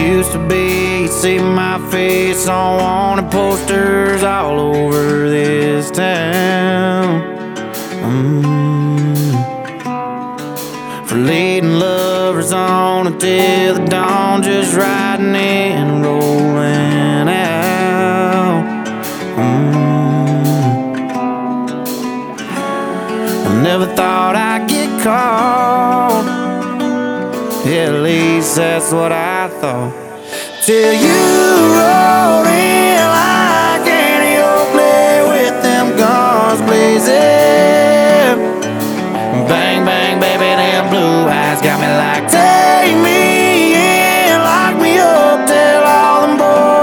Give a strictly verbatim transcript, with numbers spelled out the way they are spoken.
used to be. You see my face on wanted posters all over this town. mm. For leading lovers on until the dawn, just riding in